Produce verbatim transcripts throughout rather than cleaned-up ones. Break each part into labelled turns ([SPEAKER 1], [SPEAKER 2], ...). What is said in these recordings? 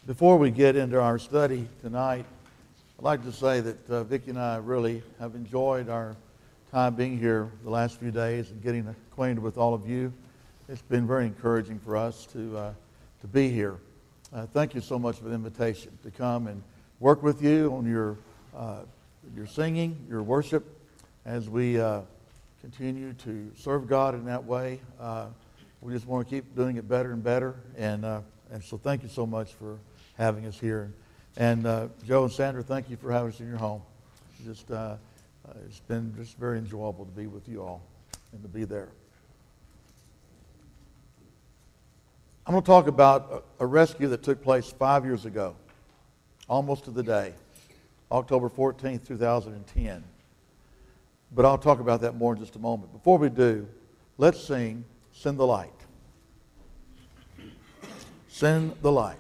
[SPEAKER 1] Before we get into our study tonight, I'd like to say that uh, Vicki and I really have enjoyed our time being here the last few days and getting acquainted with all of you. It's been very encouraging for us to uh, to be here. Uh, thank you so much for the invitation to come and work with you on your uh, your singing, your worship, as we uh, continue to serve God in that way. Uh, we just want to keep doing it better and better, and uh, and so thank you so much for having us here. And uh, Joe and Sandra, thank you for having us in your home. Just uh, uh, it's been just very enjoyable to be with you all and to be there. I'm going to talk about a, a rescue that took place five years ago, almost to the day, October fourteenth, two thousand ten. But I'll talk about that more in just a moment. Before we do, let's sing Send the Light. Send the Light.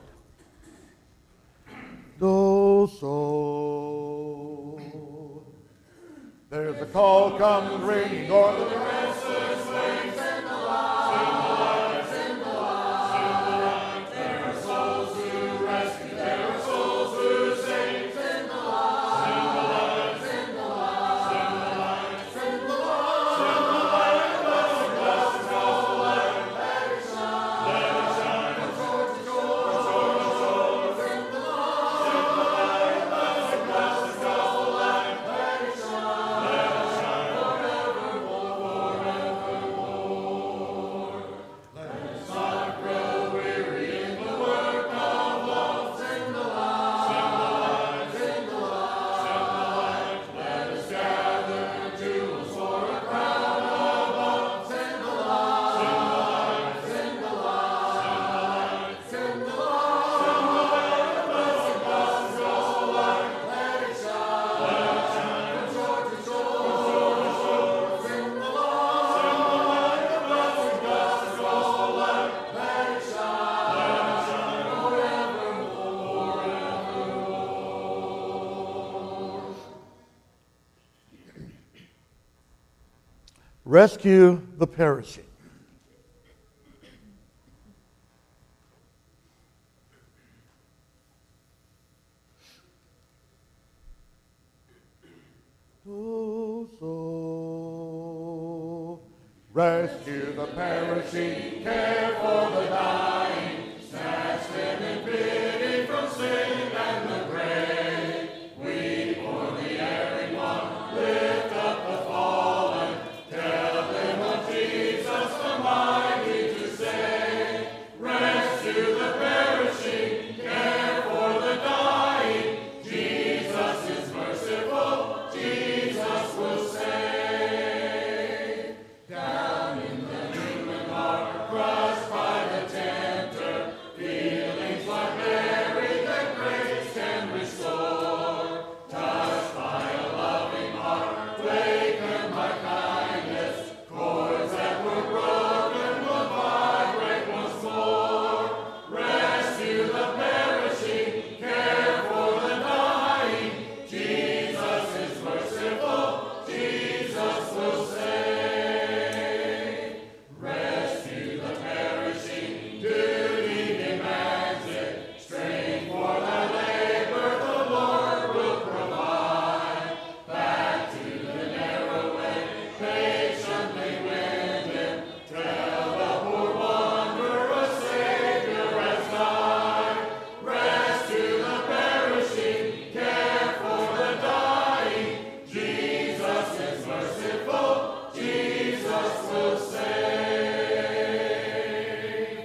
[SPEAKER 1] Do so. There's a call comes ringing o'er the restless waves. Send the light, send the light. There are souls to rescue, there are souls to save. Send the light, send the light, send the light, send the light, send the light. Bless the blessed gospel light, let it shine, let it shine from shore to shore, shore to shore. Send the light, send the light, bless the blessed gospel light, let it shine, let it shine forevermore, forevermore. Let us not grow weary in the work of love. Send the light, send the light, send the light. Let us gather jewels for a crown above. Send the light, send the light, send the light, send the light. Bless the blessed gospel light, let it shine, let it shine from shore to shore, shore to shore. Send the light, send the light, the blessed gospel light, let it shine, let it shine forevermore, forevermore. Rescue the perishing. Do so. Rescue the perishing, care for the dying, snatch them in pity from sin and the grave. Weep for the erring one, lift up the fallen, tell them of Jesus the mighty to save. Rescue the perishing, care for the dying, Jesus is merciful, Jesus will save. Down in the human heart, crushed by the tempter, feelings like buried that grace can restore. Touched by a loving heart, wakened by kindness, chords that were broken will vibrate once more. Rescue the perishing, care for the dying, Jesus is merciful, Jesus will save. Rescue the perishing, duty demands it, strength for thy labor the Lord will provide. Back to the narrow way, patiently win him, tell the poor wanderer a Savior has died. Rescue the perishing, care for the dying, Jesus is merciful, Jesus will save.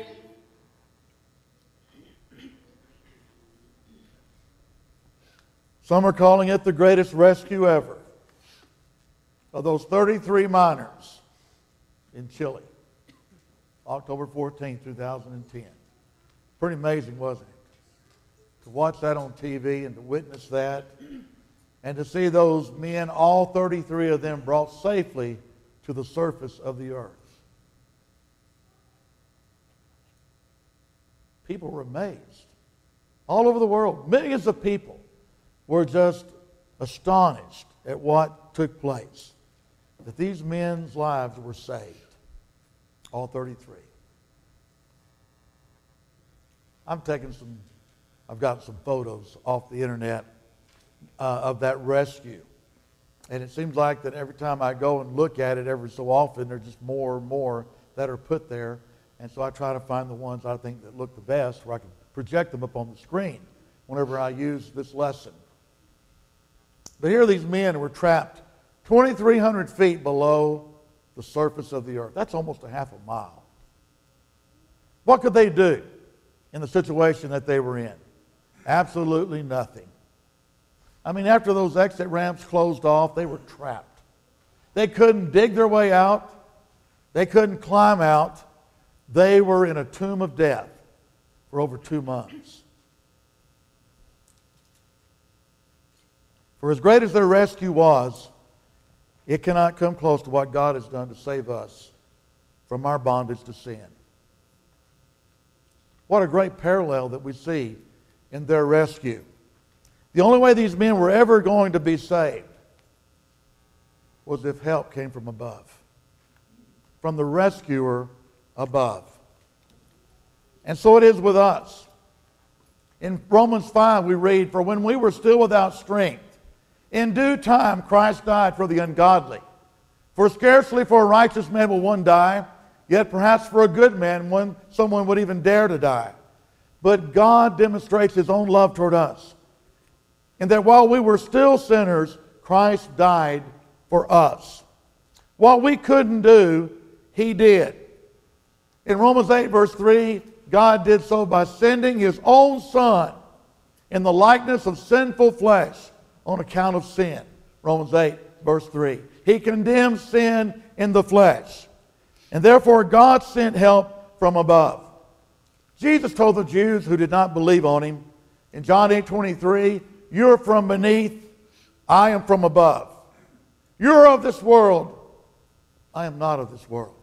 [SPEAKER 1] Some are calling it the greatest rescue ever of those thirty-three miners in Chile, October fourteenth, two thousand ten. Pretty amazing, wasn't it? To watch that on T V and to witness that and to see those men, all thirty-three of them, brought safely to the surface of the earth. People were amazed. All over the world, millions of people were just astonished at what took place. That these men's lives were saved. All thirty-three. I'm taking some I've got some photos off the internet uh, of that rescue. And it seems like that every time I go and look at it every so often, there's just more and more that are put there. And so I try to find the ones I think that look the best where I can project them up on the screen whenever I use this lesson. But here these men were trapped twenty-three hundred feet below the surface of the earth. That's almost a half a mile. What could they do in the situation that they were in? Absolutely nothing. I mean, after those exit ramps closed off, they were trapped. They couldn't dig their way out. They couldn't climb out. They were in a tomb of death for over two months. For as great as their rescue was, it cannot come close to what God has done to save us from our bondage to sin. What a great parallel that we see in their rescue. The only way these men were ever going to be saved was if help came from above, from the rescuer above. And so it is with us. In Romans five we read, "For when we were still without strength, in due time Christ died for the ungodly. For scarcely for a righteous man will one die, yet perhaps for a good man one, someone would even dare to die. But God demonstrates His own love toward us, in that while we were still sinners, Christ died for us." What we couldn't do, He did. In Romans eight verse three, God did so by sending His own Son in the likeness of sinful flesh on account of sin. Romans eight verse three. He condemned sin in the flesh. And therefore God sent help from above. Jesus told the Jews who did not believe on Him in John eight twenty-three, "You're from beneath, I am from above. You're of this world, I am not of this world."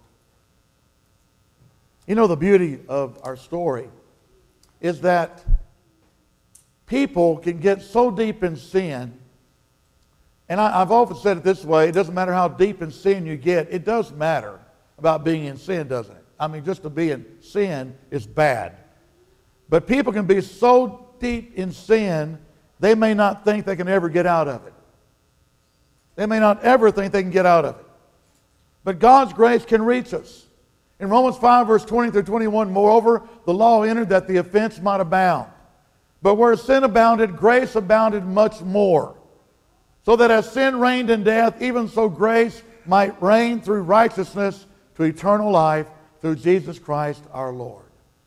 [SPEAKER 1] You know, the beauty of our story is that people can get so deep in sin, and I, I've often said it this way, it doesn't matter how deep in sin you get, it does matter about being in sin, doesn't it? I mean, just to be in sin is bad. But people can be so deep in sin, they may not think they can ever get out of it. They may not ever think they can get out of it. But God's grace can reach us. In Romans five, verse twenty through twenty-one, "Moreover, the law entered that the offense might abound. But where sin abounded, grace abounded much more. So that as sin reigned in death, even so grace might reign through righteousness to eternal life through Jesus Christ our Lord."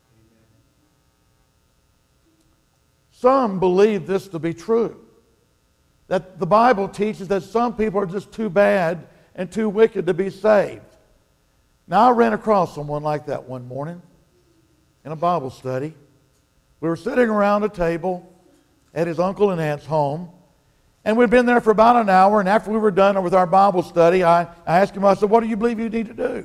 [SPEAKER 1] Some believe this to be true. That the Bible teaches that some people are just too bad and too wicked to be saved. Now, I ran across someone like that one morning in a Bible study. We were sitting around a table at his uncle and aunt's home, and we'd been there for about an hour, and after we were done with our Bible study, I, I asked him, I said, "What do you believe you need to do?"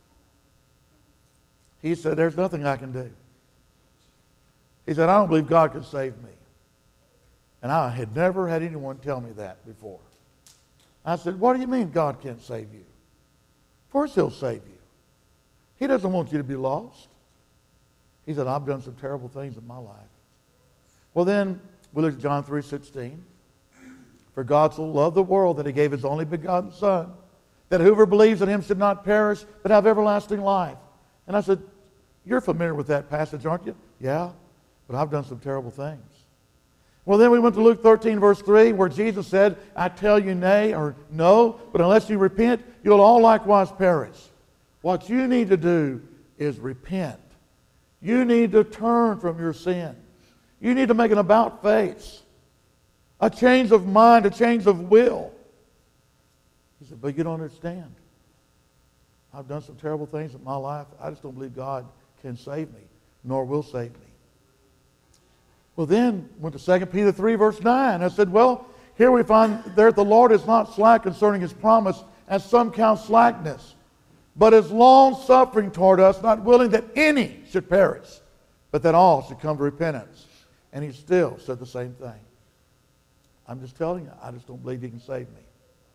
[SPEAKER 1] He said, "There's nothing I can do." He said, "I don't believe God can save me." And I had never had anyone tell me that before. I said, "What do you mean God can't save you?" "Of course He'll save you. He doesn't want you to be lost." He said, "I've done some terrible things in my life." Well, then we look at John three sixteen. "For God so loved the world that He gave His only begotten Son, that whoever believes in Him should not perish, but have everlasting life." And I said, "You're familiar with that passage, aren't you?" "Yeah, but I've done some terrible things." Well, then we went to Luke thirteen, verse three, where Jesus said, "I tell you nay," or "No, but unless you repent, you'll all likewise perish." What you need to do is repent. You need to turn from your sin. You need to make an about face, a change of mind, a change of will. He said, "But you don't understand. I've done some terrible things in my life. I just don't believe God can save me, nor will save me." Well, then went to Second Peter three, verse nine. I said, well, here we find there the Lord is not slack concerning His promise, as some count slackness, but is long-suffering toward us, not willing that any should perish, but that all should come to repentance. And He still said the same thing. I'm just telling you, I just don't believe He can save me.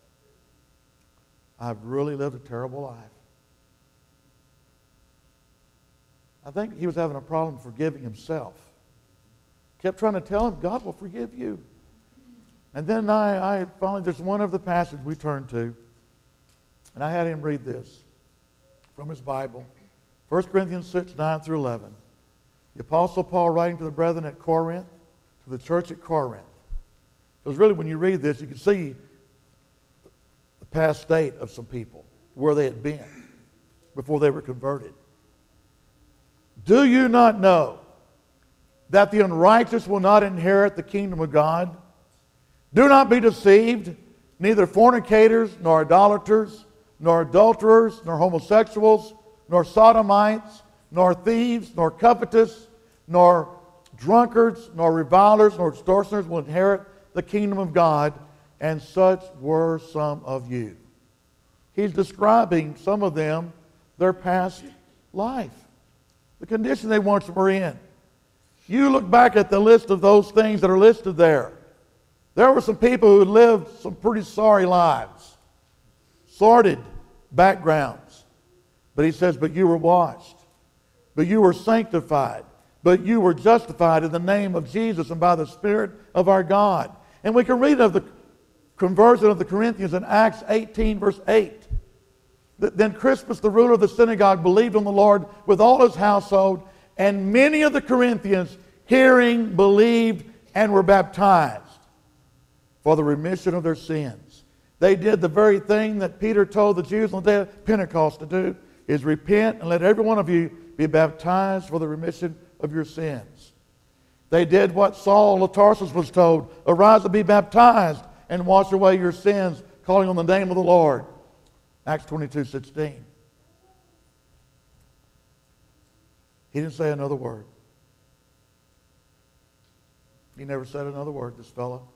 [SPEAKER 1] I've really lived a terrible life. I think he was having a problem forgiving himself. kept trying to tell him, God will forgive you. And then I, I finally, there's one of the passages we turned to, and I had him read this from his Bible. First Corinthians six, nine through eleven. The Apostle Paul writing to the brethren at Corinth, to the church at Corinth. Because really when you read this, you can see the past state of some people, where they had been before they were converted. Do you not know that the unrighteous will not inherit the kingdom of God? Do not be deceived, neither fornicators, nor idolaters, nor adulterers, nor homosexuals, nor sodomites, nor thieves, nor covetous, nor drunkards, nor revilers, nor extortioners will inherit the kingdom of God, and such were some of you. He's describing some of them, their past life, the condition they once were in. You look back at the list of those things that are listed there. There were some people who lived some pretty sorry lives, sordid backgrounds. But he says, but you were washed, but you were sanctified, but you were justified in the name of Jesus and by the Spirit of our God. And we can read of the conversion of the Corinthians in Acts eighteen, verse eight. Then Crispus, the ruler of the synagogue, believed on the Lord with all his household, and many of the Corinthians, hearing, believed, and were baptized for the remission of their sins. They did the very thing that Peter told the Jews on the day of Pentecost to do, is repent and let every one of you be baptized for the remission of your sins. They did what Saul of Tarsus was told, arise and be baptized and wash away your sins, calling on the name of the Lord. Acts twenty-two, sixteen. He didn't say another word. He never said another word, this fellow.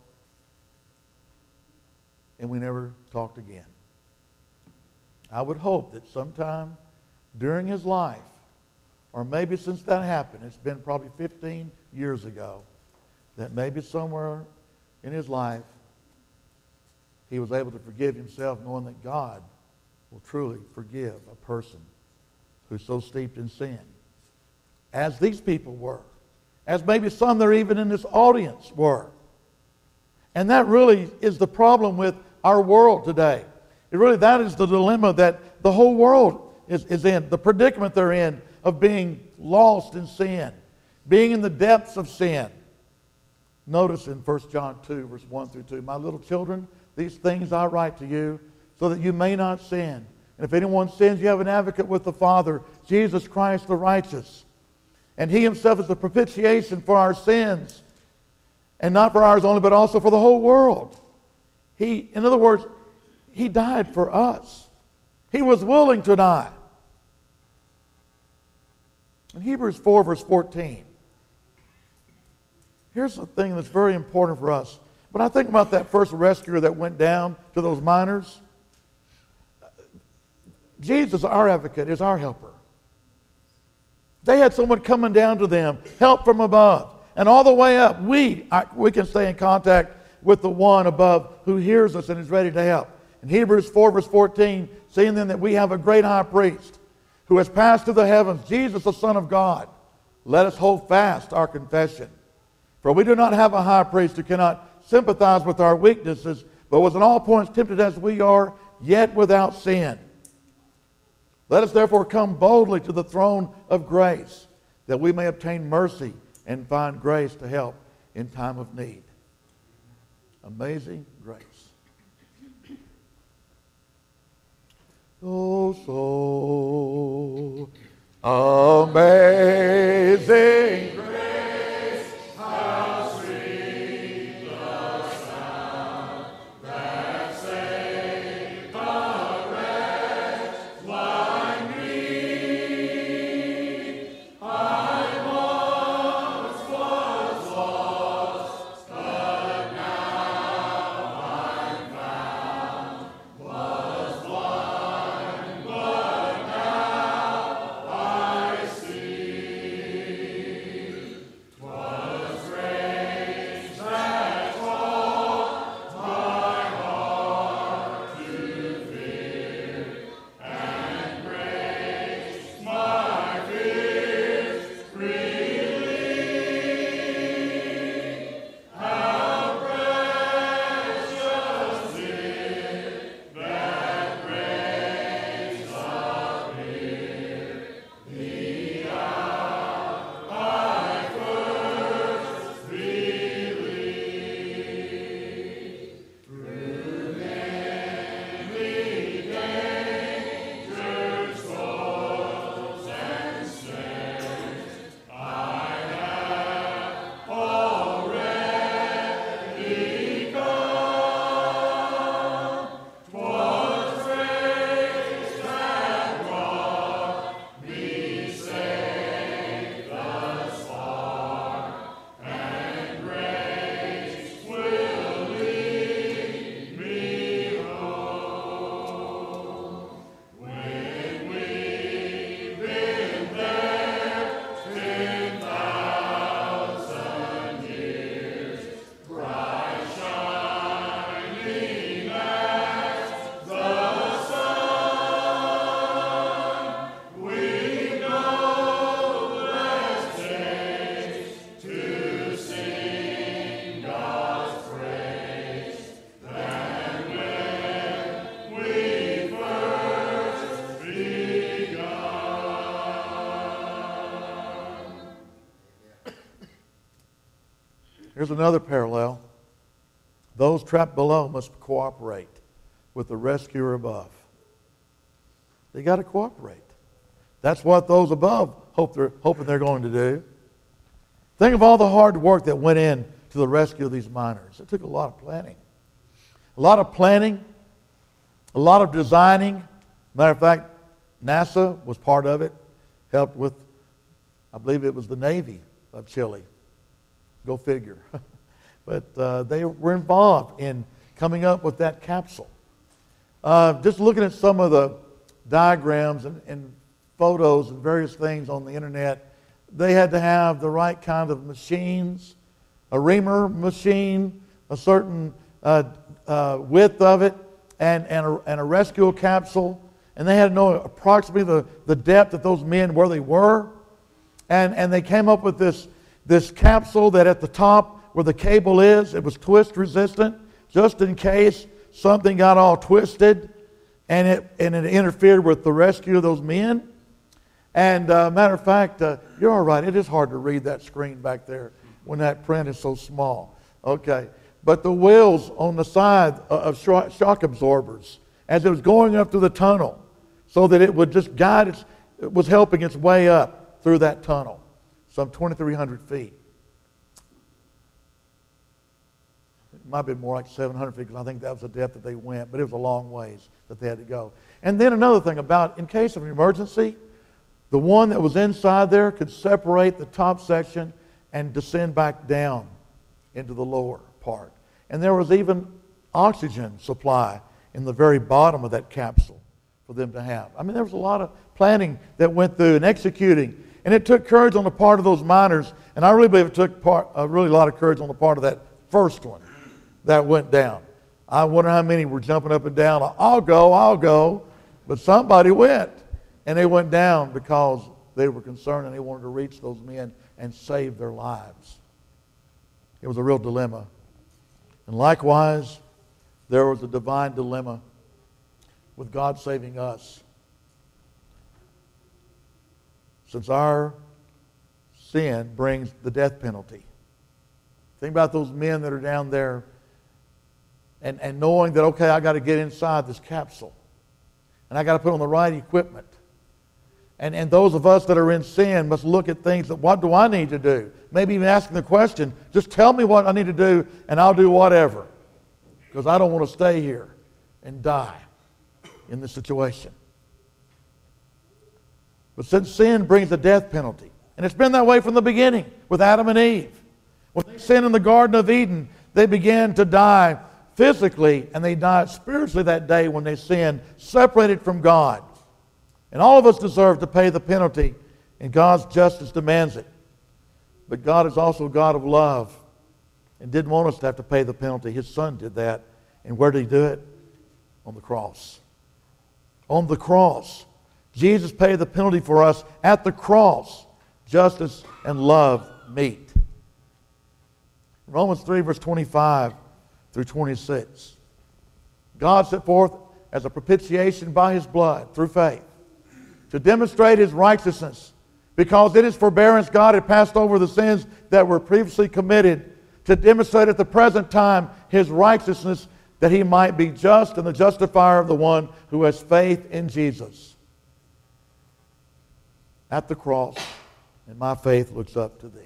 [SPEAKER 1] And we never talked again. I would hope that sometime during his life, or maybe since that happened, it's been probably fifteen years ago, that maybe somewhere in his life he was able to forgive himself, knowing that God will truly forgive a person who's so steeped in sin, as these people were, as maybe some that are even in this audience were. And that really is the problem with our world today. It really, that is the dilemma that the whole world is, is in, the predicament they're in of being lost in sin, being in the depths of sin. Notice in First John two, verse one through two, my little children, these things I write to you so that you may not sin. And if anyone sins, you have an advocate with the Father, Jesus Christ the righteous. And he himself is the propitiation for our sins, and not for ours only, but also for the whole world. He, in other words, he died for us. He was willing to die. In Hebrews four, verse fourteen, here's the thing that's very important for us. When I think about that first rescuer that went down to those miners, Jesus, our advocate, is our helper. They had someone coming down to them, help from above. And all the way up, we, I, we can stay in contact with the one above who hears us and is ready to help. In Hebrews four, verse fourteen, seeing then that we have a great high priest who has passed through the heavens, Jesus, the Son of God, let us hold fast our confession. For we do not have a high priest who cannot sympathize with our weaknesses, but was in all points tempted as we are, yet without sin. Let us therefore come boldly to the throne of grace, that we may obtain mercy and find grace to help in time of need. Amazing grace. Oh, so amazing grace, how sweet the sound that saved a wretch like me. I once was lost, but now I'm found. Was blind, but now I see. Here's another parallel. Those trapped below must cooperate with the rescuer above. They got to cooperate. That's what those above hope they're, hoping they're going to do. Think of all the hard work that went in to the rescue of these miners. It took a lot of planning. A lot of planning, a lot of designing. Matter of fact, NASA was part of it, helped with, I believe it was the Navy of Chile. Go figure. But uh, they were involved in coming up with that capsule. Uh, just looking at some of the diagrams and, and photos and various things on the internet, they had to have the right kind of machines, a reamer machine, a certain uh, uh, width of it, and, and, a, and a rescue capsule. And they had to know approximately the, the depth of those men, where they were. And, and they came up with this, this capsule that at the top where the cable is, it was twist resistant, just in case something got all twisted and it, and it interfered with the rescue of those men. And uh, matter of fact, uh, you're all right. It is hard to read that screen back there when that print is so small. Okay. But the wheels on the side of shock absorbers, as it was going up through the tunnel, so that it would just guide its, it was helping its way up through that tunnel, some twenty-three hundred feet. It might be more like seven hundred feet, because I think that was the depth that they went, but it was a long ways that they had to go. And then another thing about, in case of an emergency, the one that was inside there could separate the top section and descend back down into the lower part. And there was even oxygen supply in the very bottom of that capsule for them to have. I mean, there was a lot of planning that went through and executing. And it took courage on the part of those miners, and I really believe it took part, uh, really a lot of courage on the part of that first one that went down. I wonder how many were jumping up and down. I'll go, I'll go. But somebody went. And they went down because they were concerned and they wanted to reach those men and save their lives. It was a real dilemma. And likewise, there was a divine dilemma with God saving us. Since our sin brings the death penalty. Think about those men that are down there and, and knowing that, okay, I got to get inside this capsule. And I got to put on the right equipment. And, and those of us that are in sin must look at things that, what do I need to do? Maybe even asking the question, just tell me what I need to do and I'll do whatever. Because I don't want to stay here and die in this situation. But since sin brings the death penalty, and it's been that way from the beginning with Adam and Eve. When they sinned in the Garden of Eden, they began to die physically and they died spiritually that day when they sinned, separated from God. And all of us deserve to pay the penalty, and God's justice demands it. But God is also a God of love and didn't want us to have to pay the penalty. His Son did that. And where did He do it? On the cross. On the cross. Jesus paid the penalty for us at the cross. Justice and love meet. Romans three, verse twenty-five through twenty-six. God set forth as a propitiation by His blood through faith, to demonstrate His righteousness, because in His forbearance God had passed over the sins that were previously committed, to demonstrate at the present time His righteousness, that He might be just and the justifier of the one who has faith in Jesus. At the cross, and my faith looks up to Thee.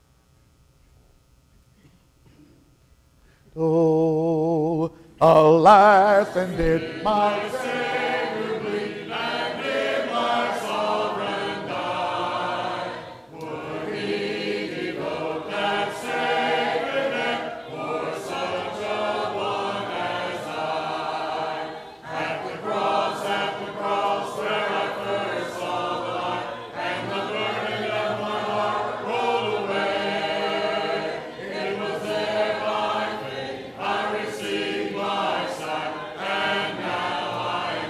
[SPEAKER 1] Oh, alas, and did my Savior bleed, and did my sovereign die? Would He devote that sacred death for such a one as I? At the cross, at the cross, where I first saw the light, and the burden of my heart rolled away. It was there by faith I received my sight, and now I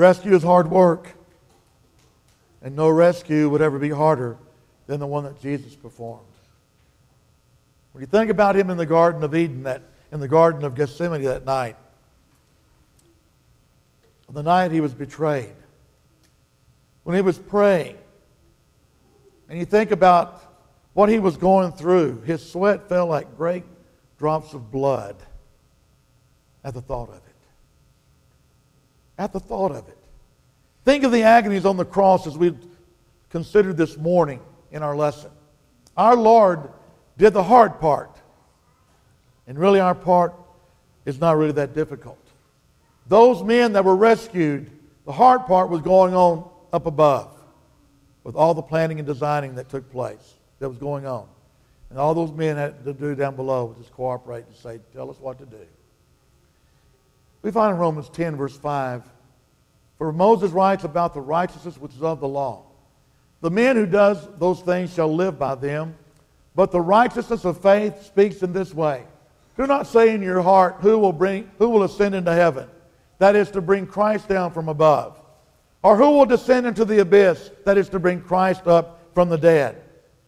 [SPEAKER 1] Rescue is hard work. And no rescue would ever be harder than the one that Jesus performed. When you think about him in the Garden of Eden, that in the Garden of Gethsemane that night, the night he was betrayed, when he was praying, and you think about what he was going through, his sweat fell like great drops of blood at the thought of it. At the thought of it. Think of the agonies on the cross as we considered this morning in our lesson. Our Lord did the hard part. And really our part is not really that difficult. Those men that were rescued, the hard part was going on up above with all the planning and designing that took place, that was going on. And all those men had to do down below was just cooperate and say, tell us what to do. We find in Romans ten, verse five, for Moses writes about the righteousness which is of the law. The man who does those things shall live by them, but the righteousness of faith speaks in this way. Do not say in your heart, who will bring, who will ascend into heaven? That is to bring Christ down from above. Or who will descend into the abyss? That is to bring Christ up from the dead.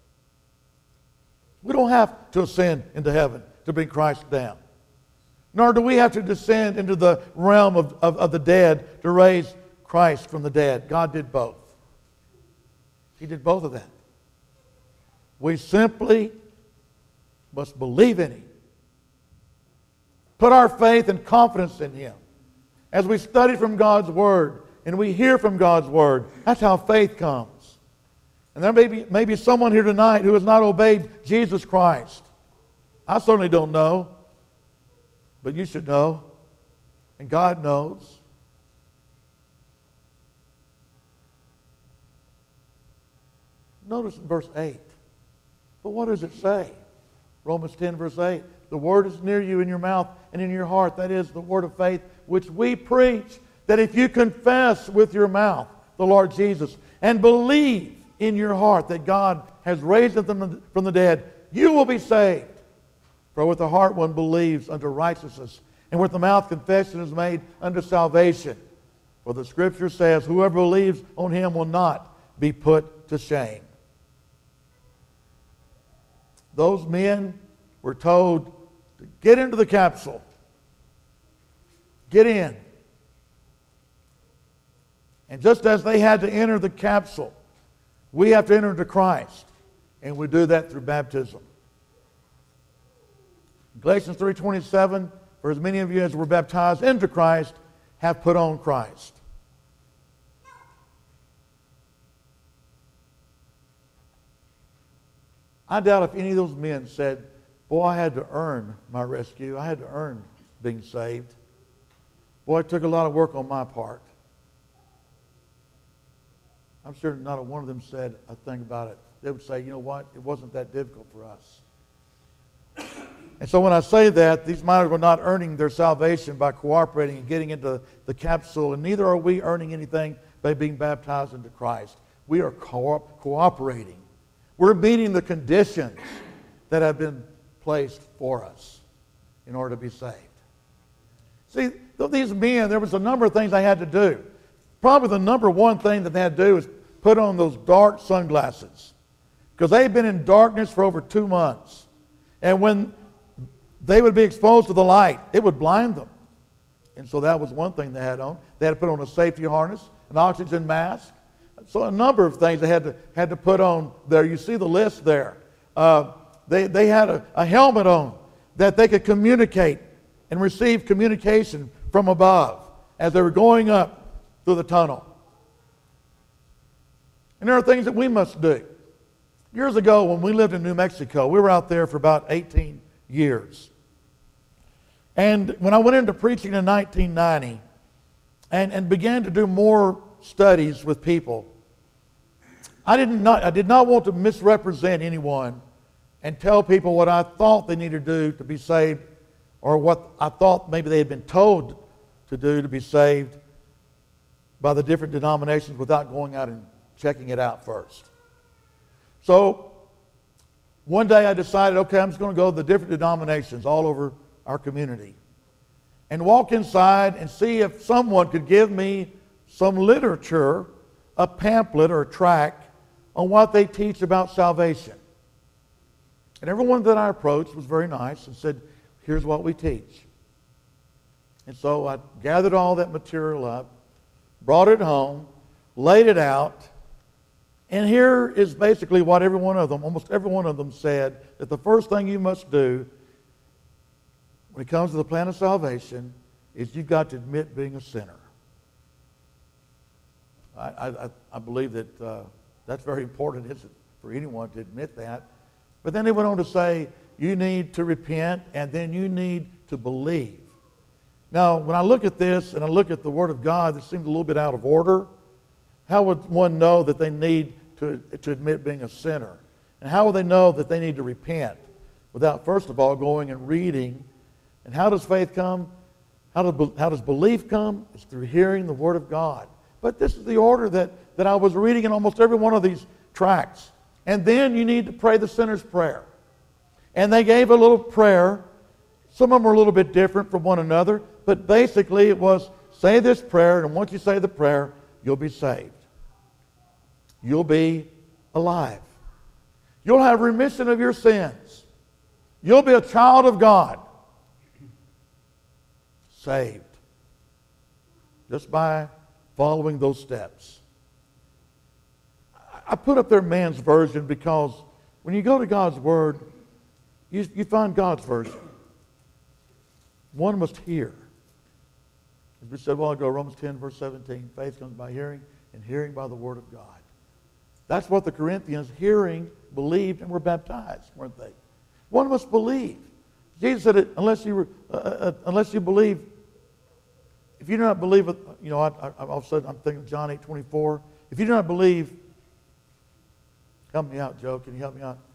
[SPEAKER 1] We don't have to ascend into heaven to bring Christ down. Nor do we have to descend into the realm of, of, of the dead to raise Christ from the dead. God did both. He did both of that. We simply must believe in him. Put our faith and confidence in him. As we study from God's Word and we hear from God's Word, that's how faith comes. And there may be, may be someone here tonight who has not obeyed Jesus Christ. I certainly don't know. But you should know. And God knows. Notice in verse eight. But what does it say? Romans ten, verse eight. The word is near you in your mouth and in your heart. That is the word of faith which we preach. That if you confess with your mouth the Lord Jesus and believe in your heart that God has raised him from the dead, you will be saved. For with the heart one believes unto righteousness, and with the mouth confession is made unto salvation. For the Scripture says, whoever believes on him will not be put to shame. Those men were told to get into the capsule. Get in. And just as they had to enter the capsule, we have to enter into Christ. And we do that through baptism. Galatians three twenty-seven, for as many of you as were baptized into Christ have put on Christ. I doubt if any of those men said, boy, I had to earn my rescue. I had to earn being saved. Boy, it took a lot of work on my part. I'm sure not a one of them said a thing about it. They would say, you know what, it wasn't that difficult for us. And so when I say that, these miners were not earning their salvation by cooperating and getting into the capsule, and neither are we earning anything by being baptized into Christ. We are co- cooperating. We're meeting the conditions that have been placed for us in order to be saved. See, these men, there was a number of things they had to do. Probably the number one thing that they had to do is put on those dark sunglasses, because they had been in darkness for over two months. And when they would be exposed to the light, it would blind them. And so that was one thing they had on. They had to put on a safety harness, an oxygen mask. So a number of things they had to had to put on there. You see the list there. Uh, they, they had a, a helmet on that they could communicate and receive communication from above as they were going up through the tunnel. And there are things that we must do. Years ago, when we lived in New Mexico, we were out there for about eighteen years. And when I went into preaching in nineteen ninety and, and began to do more studies with people, I did not, I did not want to misrepresent anyone and tell people what I thought they needed to do to be saved, or what I thought maybe they had been told to do to be saved by the different denominations without going out and checking it out first. So one day I decided, okay, I'm just going to go to the different denominations all over our community and walk inside and see if someone could give me some literature, a pamphlet or a tract on what they teach about salvation. And everyone that I approached was very nice and said, here's what we teach. And so I gathered all that material up, brought it home, laid it out, and here is basically what every one of them, almost every one of them said, that the first thing you must do when it comes to the plan of salvation is you've got to admit being a sinner. I, I, I believe that uh, that's very important, isn't it, for anyone to admit that. But then they went on to say, you need to repent, and then you need to believe. Now, when I look at this, and I look at the Word of God, it seems a little bit out of order. How would one know that they need to, to admit being a sinner? And how would they know that they need to repent without, first of all, going and reading? And how does faith come? How does, how does belief come? It's through hearing the Word of God. But this is the order that, that I was reading in almost every one of these tracts. And then you need to pray the sinner's prayer. And they gave a little prayer. Some of them were a little bit different from one another. But basically it was, say this prayer, and once you say the prayer, you'll be saved. You'll be alive. You'll have remission of your sins. You'll be a child of God. Saved. Just by following those steps. I put up there man's version because when you go to God's Word, you, you find God's version. One must hear. As we said a while ago, Romans ten, verse seventeen, faith comes by hearing, and hearing by the Word of God. That's what the Corinthians, hearing, believed, and were baptized, weren't they? One must believe. Jesus said it, unless you, uh, uh, unless you believe, if you do not believe, it, you know, I, I, I've said, I'm thinking of John eight twenty-four. If you do not believe, help me out, Joe. Can you help me out?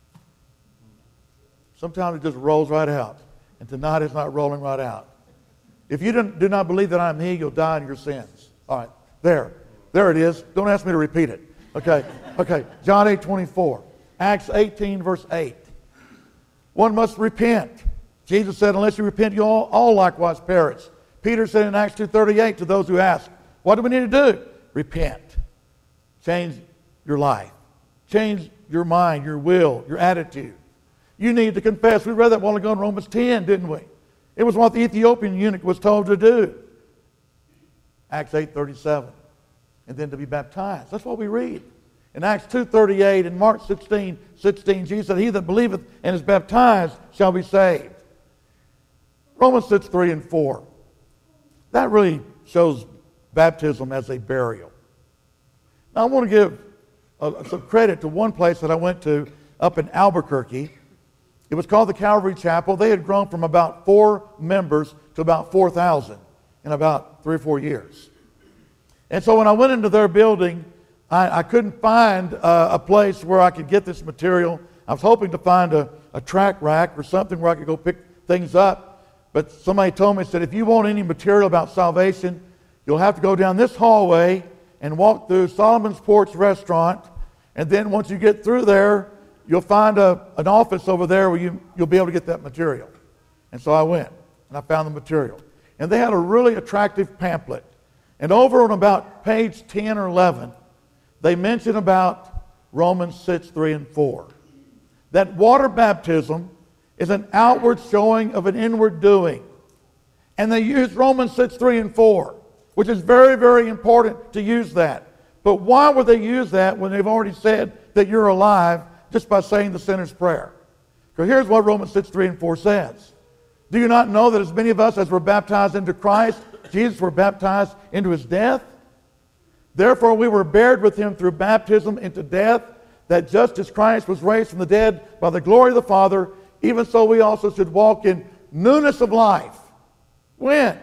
[SPEAKER 1] Sometimes it just rolls right out. And tonight it's not rolling right out. If you do not believe that I am He, you'll die in your sins. All right. There. There it is. Don't ask me to repeat it. Okay. Okay. John eight twenty-four. Acts eighteen, verse eight. One must repent. Jesus said, unless you repent, you all, all likewise perish. Peter said in Acts two thirty-eight to those who ask, what do we need to do? Repent. Change your life. Change your mind, your will, your attitude. You need to confess. We read that a while ago in Romans ten, didn't we? It was what the Ethiopian eunuch was told to do. Acts eight thirty-seven. And then to be baptized. That's what we read. In Acts two thirty-eight and Mark sixteen sixteen, Jesus said, he that believeth and is baptized shall be saved. Romans six three and four. That really shows baptism as a burial. Now I want to give uh, some credit to one place that I went to up in Albuquerque. It was called the Calvary Chapel. They had grown from about four members to about four thousand in about three or four years. And so when I went into their building, I, I couldn't find uh, a place where I could get this material. I was hoping to find a, a track rack or something where I could go pick things up. But somebody told me, said, if you want any material about salvation, you'll have to go down this hallway and walk through Solomon's Porch Restaurant. And then once you get through there, you'll find a, an office over there where you, you'll be able to get that material. And so I went, and I found the material. And they had a really attractive pamphlet. And over on about page ten or eleven, they mention about Romans six, three, and four. That water baptism is an outward showing of an inward doing. And they use Romans six, three, and four, which is very, very important to use that. But why would they use that when they've already said that you're alive just by saying the sinner's prayer? Because here's what Romans six, three, and four says. Do you not know that as many of us as were baptized into Christ, Jesus were baptized into his death? Therefore we were buried with him through baptism into death, that just as Christ was raised from the dead by the glory of the Father, even so we also should walk in newness of life. When?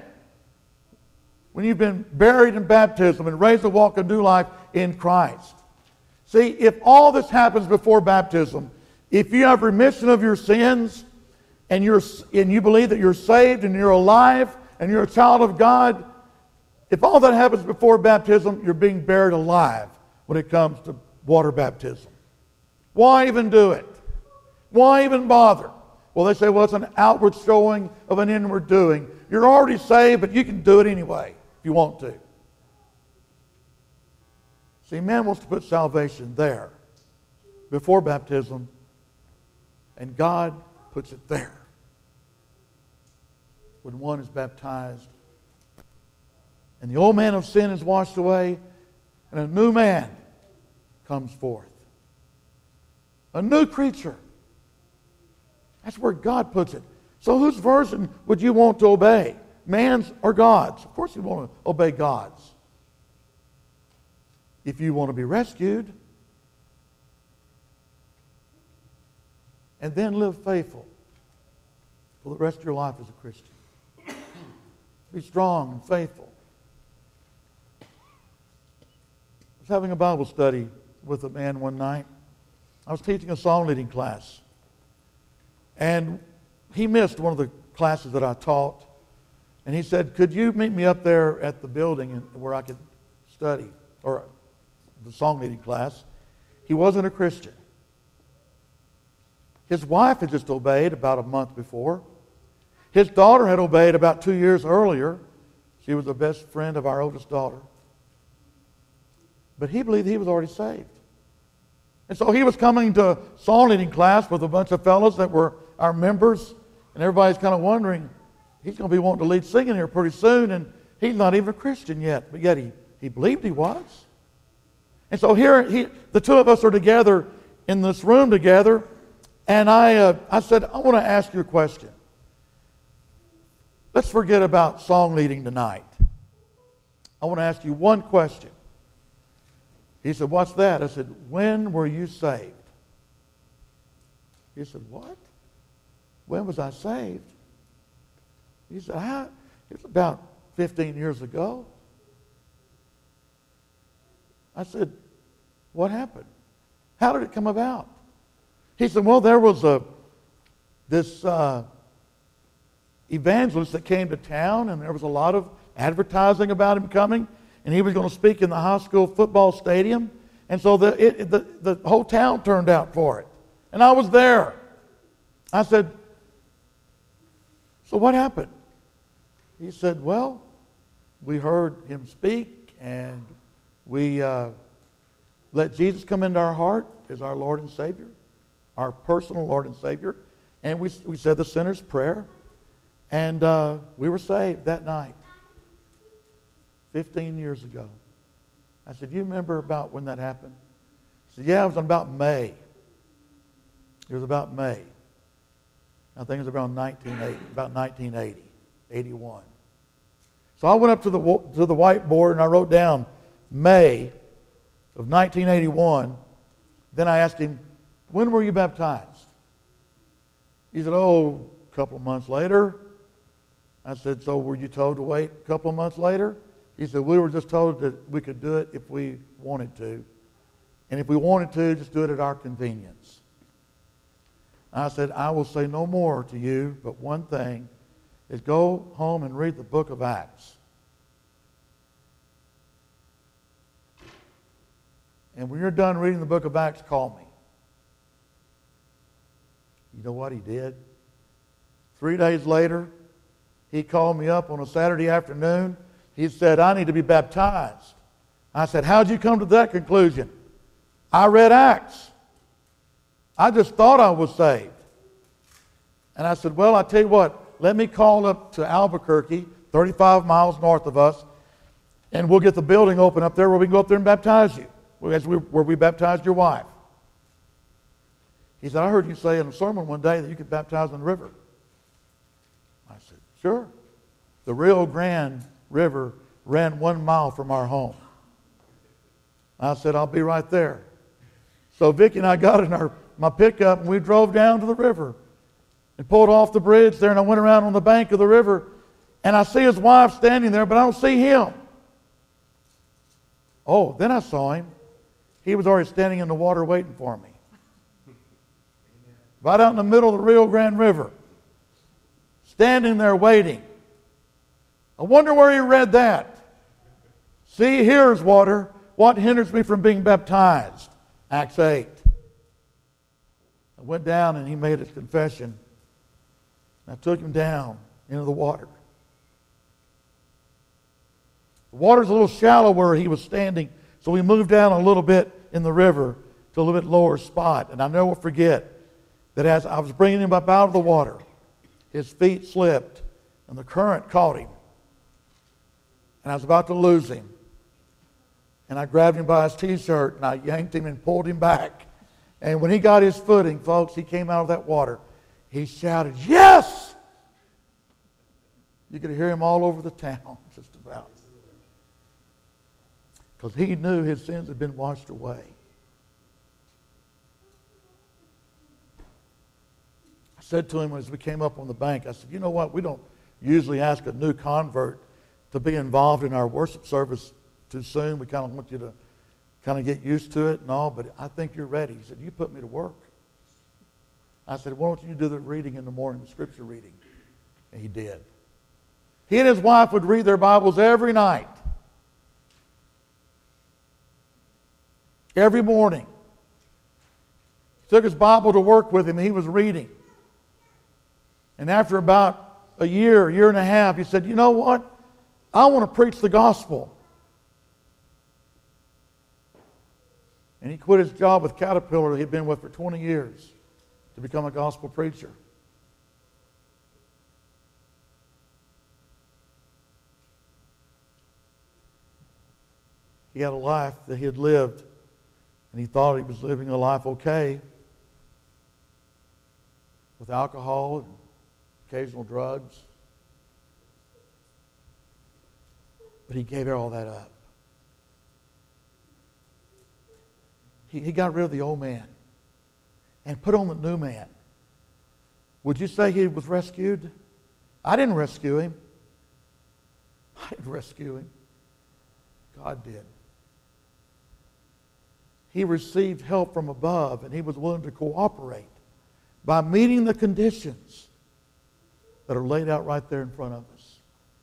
[SPEAKER 1] When you've been buried in baptism and raised to walk a new life in Christ. See, if all this happens before baptism, if you have remission of your sins, and you're and you believe that you're saved and you're alive and you're a child of God, if all that happens before baptism, you're being buried alive when it comes to water baptism. Why even do it? Why even bother? Well, they say, well, it's an outward showing of an inward doing. You're already saved, but you can do it anyway if you want to. See, man wants to put salvation there before baptism, and God puts it there when one is baptized. And the old man of sin is washed away, and a new man comes forth. A new creature. That's where God puts it. So whose version would you want to obey? Man's or God's? Of course you want to obey God's. If you want to be rescued, and then live faithful for the rest of your life as a Christian. Be strong and faithful. I was having a Bible study with a man one night. I was teaching a song leading class. And he missed one of the classes that I taught. And he said, could you meet me up there at the building where I could study, or the song leading class? He wasn't a Christian. His wife had just obeyed about a month before. His daughter had obeyed about two years earlier. She was the best friend of our oldest daughter. But he believed he was already saved. And so he was coming to song leading class with a bunch of fellows that were our members, and everybody's kind of wondering, he's going to be wanting to lead singing here pretty soon, and he's not even a Christian yet, but yet he, he believed he was. And so here, he, the two of us are together in this room together, and I, uh, I said, I want to ask you a question. Let's forget about song leading tonight. I want to ask you one question. He said, what's that? I said, when were you saved? He said, what? When was I saved? He said, ah, it was about fifteen years ago. I said, what happened? How did it come about? He said, well, there was a this uh, evangelist that came to town, and there was a lot of advertising about him coming, and he was going to speak in the high school football stadium, and so the, it, the, the whole town turned out for it. And I was there. I said, so what happened? He said, well, we heard him speak, and we uh, let Jesus come into our heart as our Lord and Savior, our personal Lord and Savior, and we, we said the sinner's prayer, and uh, we were saved that night, fifteen years ago. I said, you remember about when that happened? He said, yeah, it was about May. It was about May. I think it was around nineteen eighty, about nineteen eighty, eighty-one. So I went up to the to the whiteboard and I wrote down May of nineteen eighty-one. Then I asked him, when were you baptized? He said, oh, a couple of months later. I said, so were you told to wait a couple of months later? He said, we were just told that we could do it if we wanted to. And if we wanted to, just do it at our convenience. I said, I will say no more to you, but one thing is go home and read the book of Acts. And when you're done reading the book of Acts, call me. You know what he did? Three days later, he called me up on a Saturday afternoon. He said, I need to be baptized. I said, how'd you come to that conclusion? I read Acts. I just thought I was saved. And I said, well, I tell you what, let me call up to Albuquerque, thirty-five miles north of us, and we'll get the building open up there where we can go up there and baptize you, where we baptized your wife. He said, I heard you say in a sermon one day that you could baptize in the river. I said, sure. The Rio Grande River ran one mile from our home. I said, I'll be right there. So Vicki and I got in our my pickup and we drove down to the river and pulled off the bridge there, and I went around on the bank of the river, and I see his wife standing there, but I don't see him. Oh, then I saw him. He was already standing in the water waiting for me. Right out in the middle of the Rio Grande River. Standing there waiting. I wonder where he read that. See, here's water. What hinders me from being baptized? Acts eight. I went down and he made his confession. I took him down into the water. The water's a little shallow where he was standing, So we moved down a little bit in the river to a little bit lower spot. And I never will forget that as I was bringing him up out of the water, his feet slipped and the current caught him. And I was about to lose him. And I grabbed him by his t-shirt and I yanked him and pulled him back. And when he got his footing, folks, he came out of that water. He shouted, "Yes!" You could hear him all over the town, just about. Because he knew his sins had been washed away. I said to him as we came up on the bank, I said, "You know what? We don't usually ask a new convert to be involved in our worship service too soon. We kind of want you to kind of get used to it and all, but I think you're ready." He said, "You put me to work." I said, "Why don't you do the reading in the morning, the scripture reading?" And he did. He and his wife would read their Bibles every night. Every morning. He took his Bible to work with him and he was reading. And after about a year, year and a half, he said, "You know what? I want to preach the gospel." And he quit his job with Caterpillar he'd been with for twenty years to become a gospel preacher. He had a life that he had lived, and he thought he was living a life okay with alcohol and occasional drugs. But he gave all that up. He, he got rid of the old man and put on the new man. Would you say he was rescued? I didn't rescue him. I didn't rescue him. God did. He received help from above, and he was willing to cooperate by meeting the conditions that are laid out right there in front of us.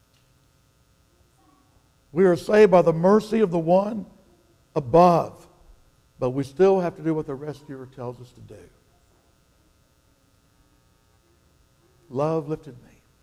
[SPEAKER 1] We are saved by the mercy of the one above, but we still have to do what the rescuer tells us to do. Love lifted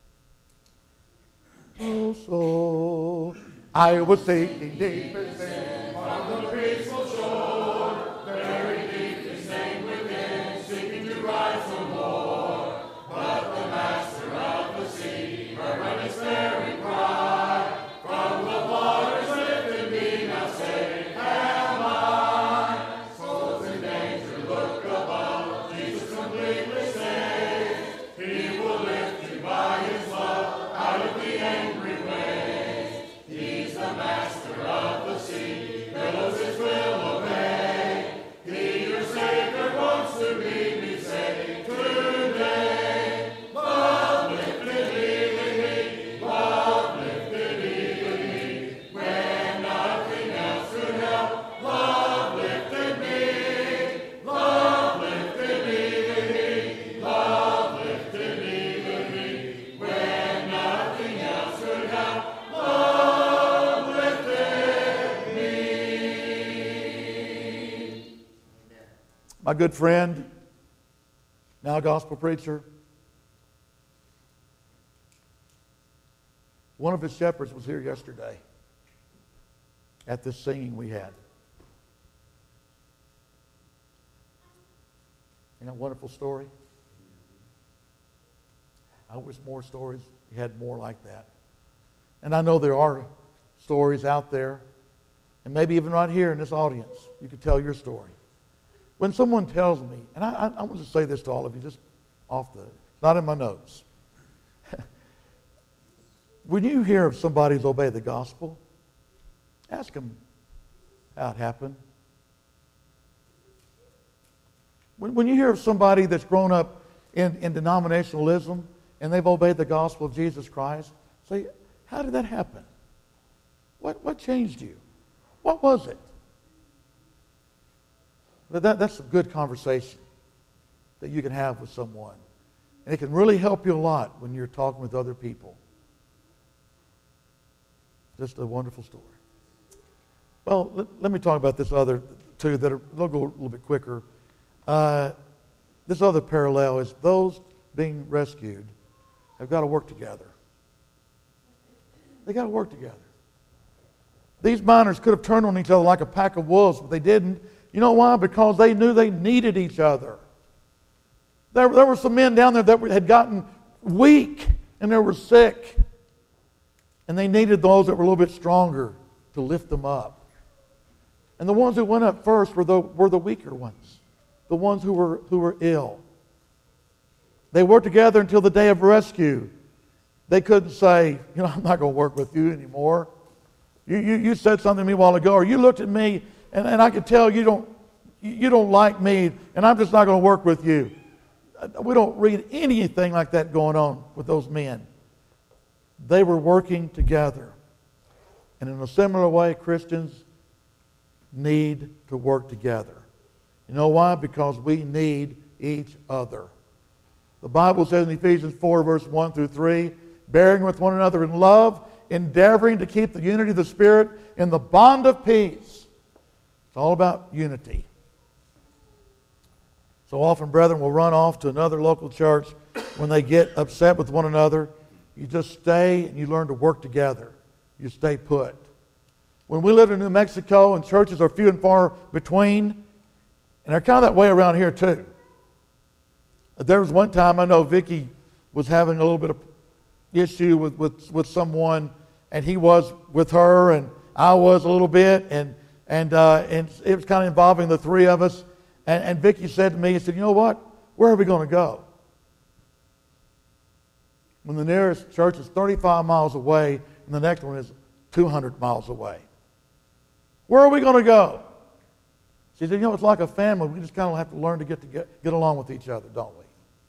[SPEAKER 1] me. Oh, so I was sinking deep in sin on the peaceful shore, very deep in sin within, seeking to rise no more. But the master of the sea heard my despairing cry, from the waters lifted me, now saved am I. Souls in danger, look above, Jesus completely saved. He will lift you by his love out of the angry waves. He's the master of the sea, billows his will obey. He, your Savior, wants to lead me, say today. Love lifted me, me, love lifted me, me. When nothing else could help, love lifted me. Love lifted me, me, love lifted me, me. When nothing else could help, love lifted me. My good friend, now gospel preacher, one of his shepherds was here yesterday at this singing we had. Isn't that a wonderful story? I wish more stories, we had more like that. And I know there are stories out there, and maybe even right here in this audience, you could tell your story. When someone tells me, and I, I, I want to say this to all of you, just off the, not in my notes. When you hear of somebody's obeyed the gospel, ask them how it happened. When, when you hear of somebody that's grown up in, in denominationalism and they've obeyed the gospel of Jesus Christ, say, how did that happen? What, what changed you? What was it? But that, that's a good conversation that you can have with someone. And it can really help you a lot when you're talking with other people. Just a wonderful story. Well, let, let me talk about this other two that are, they'll go a little bit quicker. Uh, this other parallel is those being rescued have got to work together. They got to work together. These miners could have turned on each other like a pack of wolves, but they didn't. You know why? Because they knew they needed each other. There, there were some men down there that had gotten weak and they were sick. And they needed those that were a little bit stronger to lift them up. And the ones who went up first were the, were the weaker ones, the ones who were, who were ill. They worked together until the day of rescue. They couldn't say, you know, I'm not going to work with you anymore. You, you, you said something to me a while ago, or you looked at me, and, and I could tell you don't, you don't like me, and I'm just not going to work with you. We don't read anything like that going on with those men. They were working together. And in a similar way, Christians need to work together. You know why? Because we need each other. The Bible says in Ephesians four, verse one through three, bearing with one another in love, endeavoring to keep the unity of the Spirit in the bond of peace. It's all about unity. So often, brethren will run off to another local church when they get upset with one another. You just stay and you learn to work together. You stay put. When we lived in New Mexico and churches are few and far between, and they're kind of that way around here too. There was one time I know Vicki was having a little bit of issue with, with, with someone, and he was with her, and I was a little bit, and and uh, and it was kind of involving the three of us. And, and Vicki said to me, he said, you know what? Where are we going to go? When the nearest church is thirty-five miles away, and the next one is two hundred miles away. Where are we going to go? She said, you know, it's like a family. We just kind of have to learn to get, to get, get along with each other, don't we?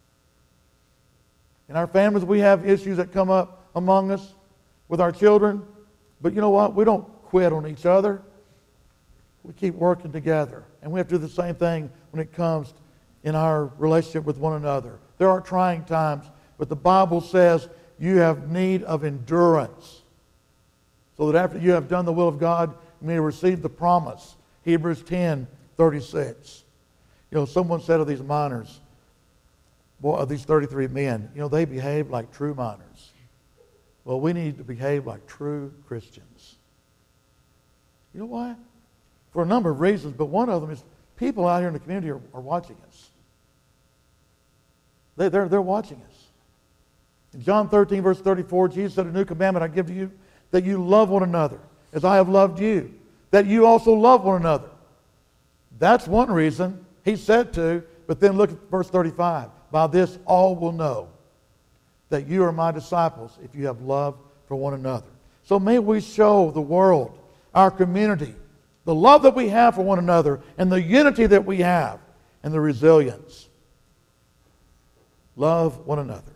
[SPEAKER 1] In our families, we have issues that come up among us with our children. But you know what? We don't quit on each other. We keep working together. And we have to do the same thing when it comes in our relationship with one another. There are trying times, but the Bible says you have need of endurance, so that after you have done the will of God, you may receive the promise. Hebrews ten thirty-six. You know, someone said of these miners, boy, of these thirty-three men, you know, they behaved like true miners. Well, we need to behave like true Christians. You know why? For a number of reasons, but one of them is people out here in the community are, are watching us. They, they're, they're watching us. In John thirteen, verse thirty-four, Jesus said, a new commandment I give to you, that you love one another as I have loved you, that you also love one another. That's one reason he said to, but then look at verse thirty-five. By this all will know that you are my disciples if you have love for one another. So may we show the world, our community, the love that we have for one another and the unity that we have and the resilience. Love one another.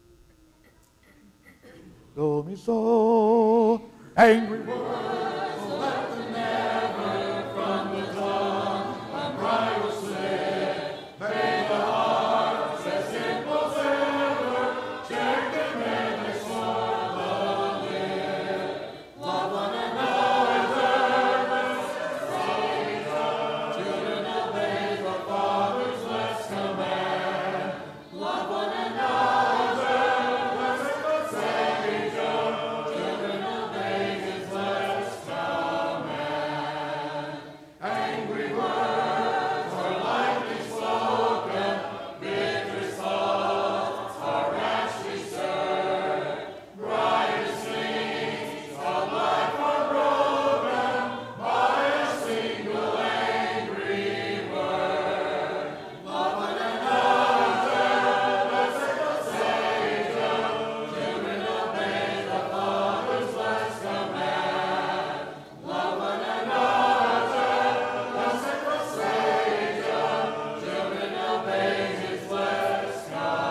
[SPEAKER 1] Go me so angry words, let them never from the tongue and pride will slip. May the hearts as simple as ever check them when they swore the lip. Love one another, children obey the Father's last command. Love one another, blessed the Savior, children obey His last command. Angry words are lightly spoken, victory's thoughts are rashly stirred. Brightest things of life are broken by a single angry word. Love one another, blessed the Savior, children obey the Father's last command. Love one another, blessed the Savior, children obey His last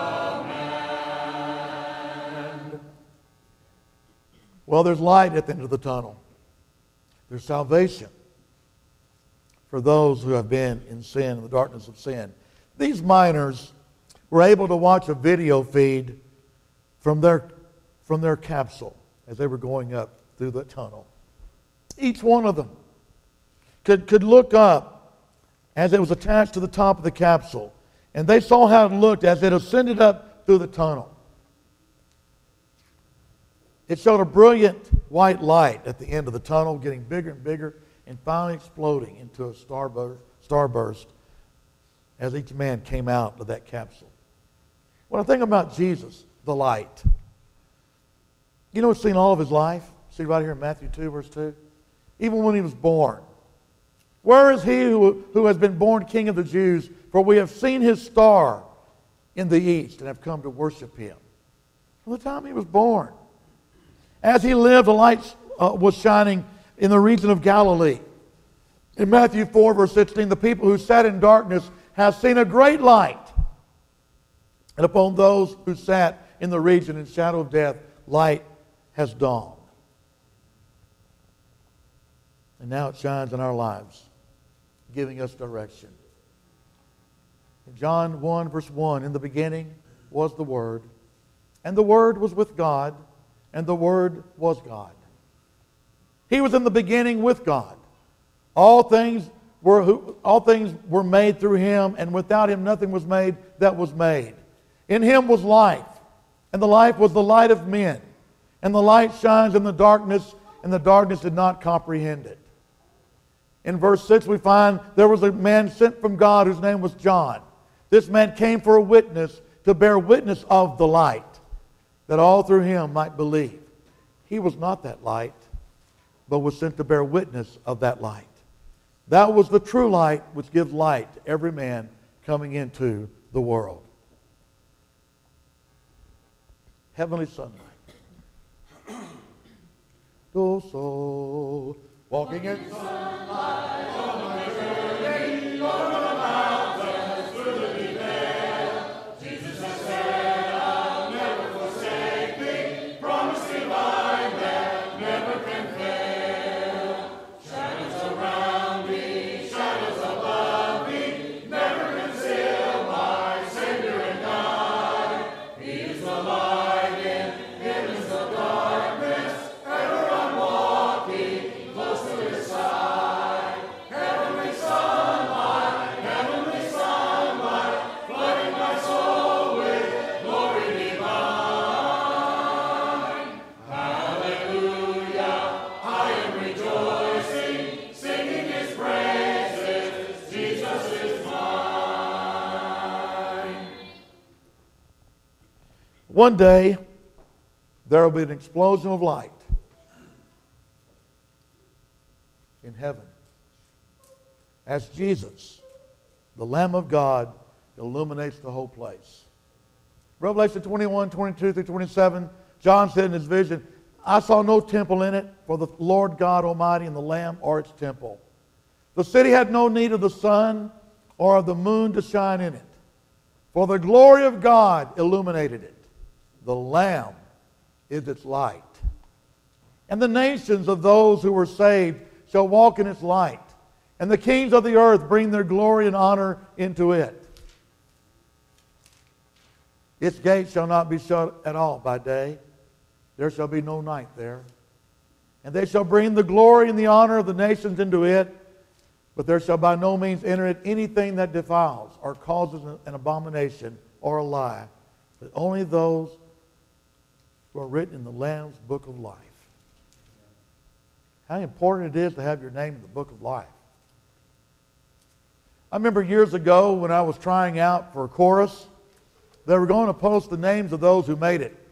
[SPEAKER 1] command. Well, there's light at the end of the tunnel. There's salvation for those who have been in sin, in the darkness of sin. These miners were able to watch a video feed from their, from their capsule as they were going up through the tunnel. Each one of them could, could look up as it was attached to the top of the capsule, and they saw how it looked as it ascended up through the tunnel. It showed a brilliant white light at the end of the tunnel, getting bigger and bigger, and finally exploding into a starburst, starburst as each man came out of that capsule. When I think about Jesus, the light, you know, it's seen all of his life. See right here in Matthew two, verse two. Even when he was born. Where is he who, who has been born King of the Jews? For we have seen his star in the east and have come to worship him. From the time he was born. As he lived, the light uh, was shining in the region of Galilee. In Matthew four, verse sixteen, the people who sat in darkness have seen a great light. And upon those who sat in the region in shadow of death, light has dawned. And now it shines in our lives, giving us direction. In John one, verse one, in the beginning was the Word, and the Word was with God, and the Word was God. He was in the beginning with God. All things were all things were made through him, and without him nothing was made that was made. In him was life, and the life was the light of men. And the light shines in the darkness, and the darkness did not comprehend it. In verse six we find there was a man sent from God whose name was John. This man came for a witness, to bear witness of the light, that all through him might believe. He was not that light, but was sent to bear witness of that light. That was the true light which gives light to every man coming into the world. Heavenly sunlight. Oh, soul, walking in sunlight, on my journey, over the mountains, through the deep vale. Jesus has said, I'll never forsake thee, promising mine that never can fail. Shadows around me, shadows above me, never conceal my Savior and God. He is the light in heaven's the darkness, ever I'm walking close to his side. Heavenly sunlight, heavenly sunlight, flooding my soul with glory divine. Hallelujah, I am rejoicing, singing his praises. Jesus is mine. One day, there will be an explosion of light in heaven as Jesus, the Lamb of God, illuminates the whole place. Revelation twenty-one, twenty-two through twenty-seven, John said in his vision, I saw no temple in it, for the Lord God Almighty and the Lamb are its temple. The city had no need of the sun or of the moon to shine in it, for the glory of God illuminated it. The Lamb is its light. And the nations of those who were saved shall walk in its light, and the kings of the earth bring their glory and honor into it. Its gates shall not be shut at all by day. There shall be no night there. And they shall bring the glory and the honor of the nations into it, but there shall by no means enter it anything that defiles or causes an abomination or a lie, but only those who are written in the Lamb's book of life. How important it is to have your name in the book of life. I remember years ago when I was trying out for a chorus, they were going to post the names of those who made it.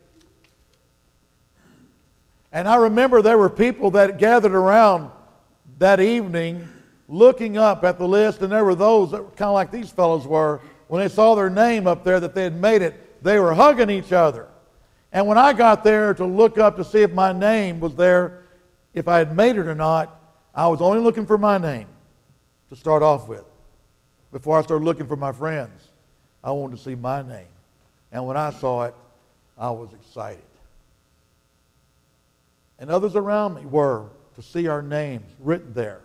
[SPEAKER 1] And I remember there were people that gathered around that evening looking up at the list, and there were those that were kind of like these fellows were. When they saw their name up there that they had made it, they were hugging each other. And when I got there to look up to see if my name was there, if I had made it or not, I was only looking for my name to start off with. Before I started looking for my friends, I wanted to see my name. And when I saw it, I was excited. And others around me were, to see our names written there.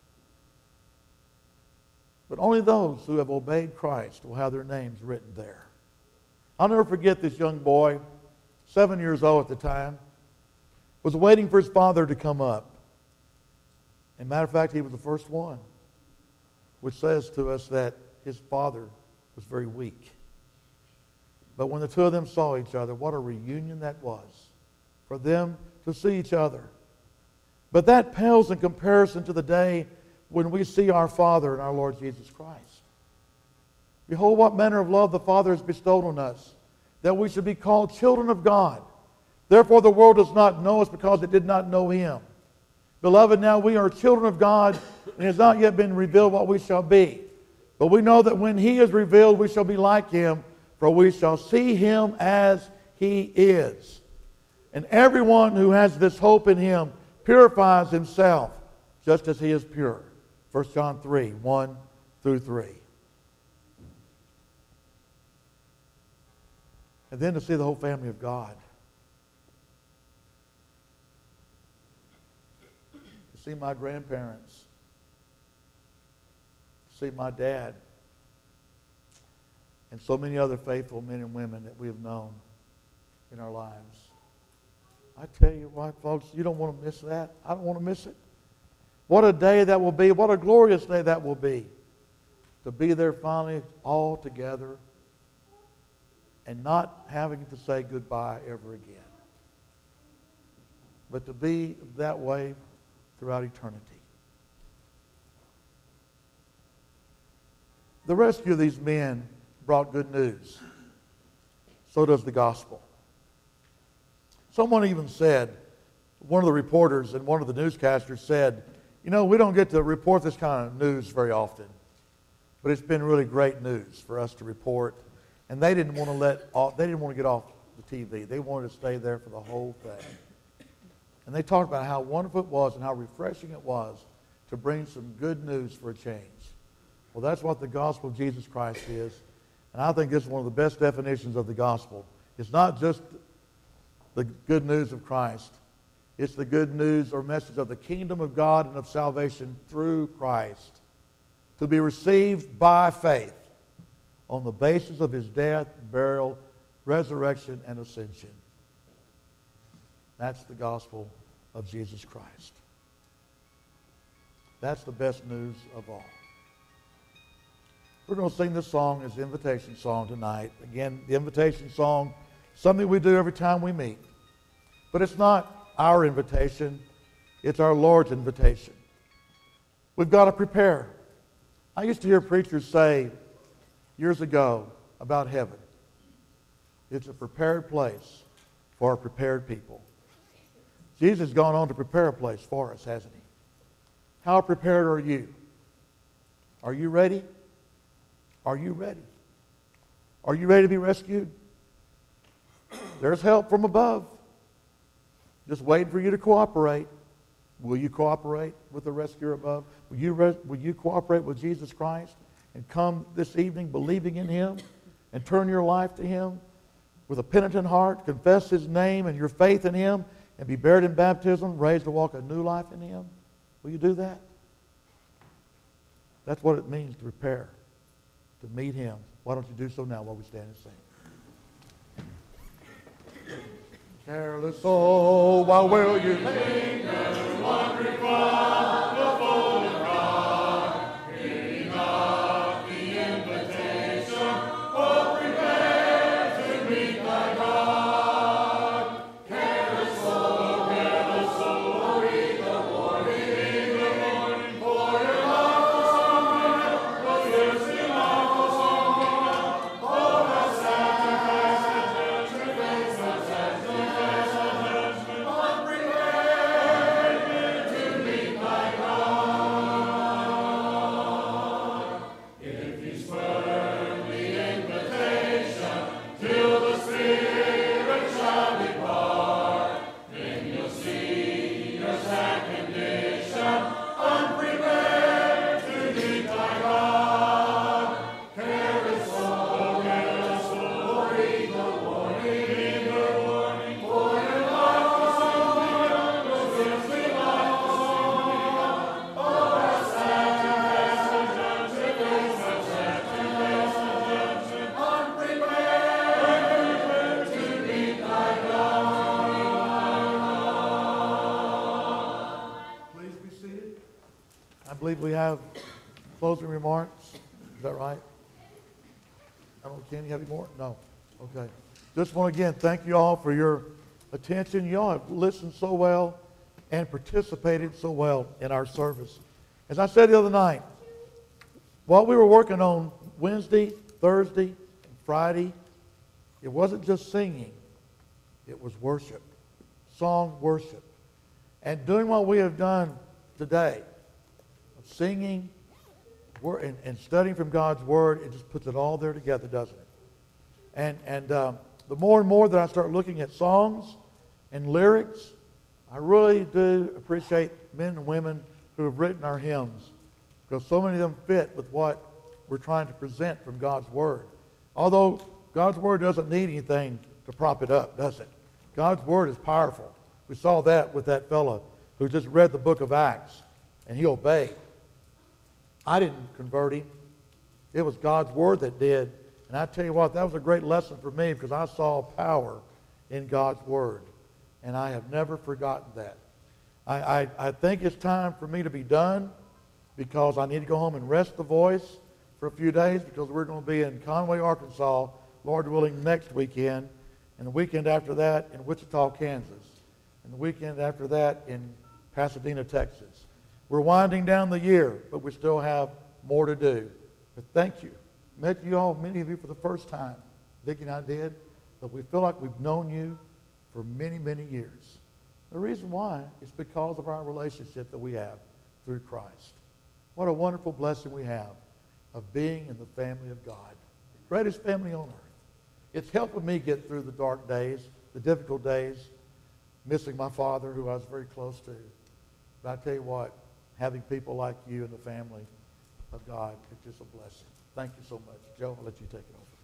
[SPEAKER 1] But only those who have obeyed Christ will have their names written there. I'll never forget this young boy, seven years old at the time, was waiting for his father to come up. As a matter of fact, he was the first one, which says to us that his father was very weak. But when the two of them saw each other, what a reunion that was. For them to see each other But that pales in comparison to the day when we see our Father and our Lord Jesus Christ. Behold, what manner of love the Father has bestowed on us, that we should be called children of God. Therefore the world does not know us because it did not know Him. Beloved, now we are children of God, and it has not yet been revealed what we shall be. But we know that when He is revealed, we shall be like Him, for we shall see Him as He is. And everyone who has this hope in Him purifies himself, just as He is pure. First John three, one through three. And then to see the whole family of God. To see my grandparents. To see my dad. And so many other faithful men and women that we have known in our lives. I tell you what, folks, you don't want to miss that. I don't want to miss it. What a day that will be. What a glorious day that will be. To be there finally all together and not having to say goodbye ever again. But to be that way throughout eternity. The rescue of these men brought good news. So does the gospel. Someone even said, one of the reporters and one of the newscasters said, you know, we don't get to report this kind of news very often, but it's been really great news for us to report. And they didn't want to let off, they didn't want to get off the T V. They wanted to stay there for the whole thing. And they talked about how wonderful it was and how refreshing it was to bring some good news for a change. Well, that's what the gospel of Jesus Christ is. And I think this is one of the best definitions of the gospel. It's not just the good news of Christ. It's the good news or message of the kingdom of God and of salvation through Christ, to be received by faith on the basis of His death, burial, resurrection, and ascension. That's the gospel of Jesus Christ. That's the best news of all. We're going to sing this song as the invitation song tonight. Again, the invitation song, something we do every time we meet. But it's not our invitation, it's our Lord's invitation. We've got to prepare. I used to hear preachers say years ago about heaven. It's a prepared place for a prepared people. Jesus has gone on to prepare a place for us, hasn't He? How prepared are you? Are you ready? Are you ready? Are you ready to be rescued? There's help from above. Just waiting for you to cooperate. Will you cooperate with the rescuer above? Will you, res- will you cooperate with Jesus Christ and come this evening believing in Him and turn your life to Him with a penitent heart, confess His name and your faith in Him, and be buried in baptism, raised to walk a new life in Him? Will you do that? That's what it means to prepare, to meet Him. Why don't you do so now while we stand and sing? Careless soul, why will you linger, wandering from the fold of God, heeding not the invitation, oh, prepare to meet thy God. Careless soul, careless soul, read the warning, read the warning, for your life will someday come, but thirsty life will someday come. Oh, how sad to face the judgment, face the judgment. I believe we have closing remarks. Is that right? I don't know, Ken, you have any more? No. Okay. Just want to again thank you all for your attention. You all have listened so well. and participated so well in our service. As I said the other night, what we were working on Wednesday, Thursday, and Friday, it wasn't just singing, it was worship, song worship. And doing what we have done today, singing and, and studying from God's Word, it just puts it all there together, doesn't it? And, and um, the more and more that I start looking at songs and lyrics, I really do appreciate men and women who have written our hymns, because so many of them fit with what we're trying to present from God's Word. Although God's Word doesn't need anything to prop it up, does it? God's Word is powerful. We saw that with that fellow who just read the book of Acts, and he obeyed. I didn't convert him. It was God's Word that did. And I tell you what, that was a great lesson for me, because I saw power in God's Word. And I have never forgotten that. I, I, I think it's time for me to be done, because I need to go home and rest the voice for a few days, because we're going to be in Conway, Arkansas, Lord willing, next weekend, and the weekend after that in Wichita, Kansas, and the weekend after that in Pasadena, Texas. We're winding down the year, but we still have more to do. But thank you. Met you all, many of you, for the first time. Vicki and I did, but we feel like we've known you for many, many years. The reason why is because of our relationship that we have through Christ. What a wonderful blessing we have of being in the family of God, the greatest family on earth. It's helping me get through the dark days, the difficult days, missing my father, who I was very close to. But I tell you what, having people like you in the family of God, it's just a blessing. Thank you so much. Joe, I'll let you take it over.